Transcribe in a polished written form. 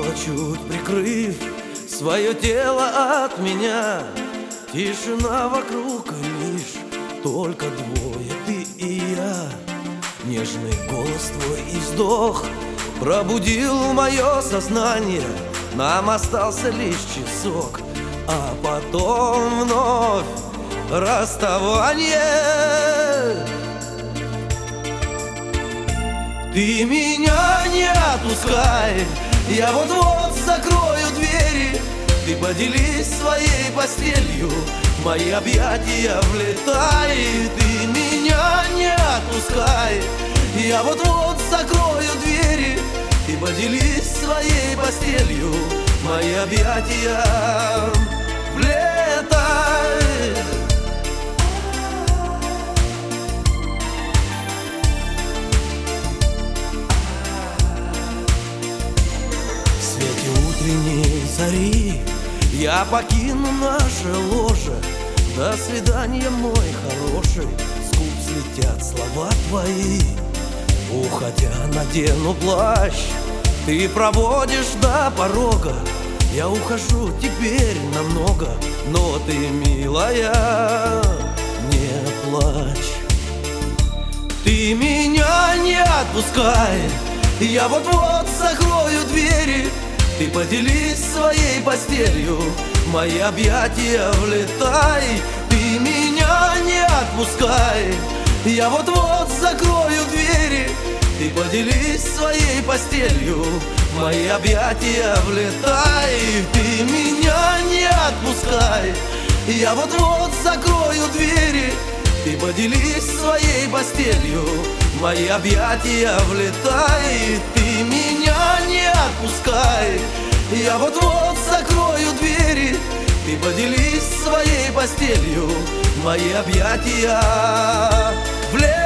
чуть прикрыв свое тело от меня. Тишина вокруг, лишь только двое, ты и я. Нежный голос твой и вздох пробудил мое сознание. Нам остался лишь часок, а потом вновь расставание. Ты меня не отпускай, я вот-вот закрою двери. Ты поделись своей постелью, в мои объятия влетай. Ты меня не отпускай, я вот-вот закрою двери. Ты поделись своей постелью, в мои объятия влетай. В свете утренней зари я покину наше ложе. До свидания, мой хороший, с губ слетят слова твои. Уходя, надену плащ, ты проводишь до порога. Я ухожу теперь намного, но ты, милая, не плачь. Ты меня не отпускай, я вот-вот закрою двери. Ты поделись своей постелью, в мои объятия влетай. Ты меня не отпускай, я вот-вот закрою двери. Ты поделись своей постелью, в мои объятия влетай. Ты меня не отпускай, я вот-вот закрою двери. Ты поделись своей постелью, в мои объятия влетай. Ты меня не отпускай, я вот-вот закрою двери. Ты поделись своей постелью, в мои объятия влетай.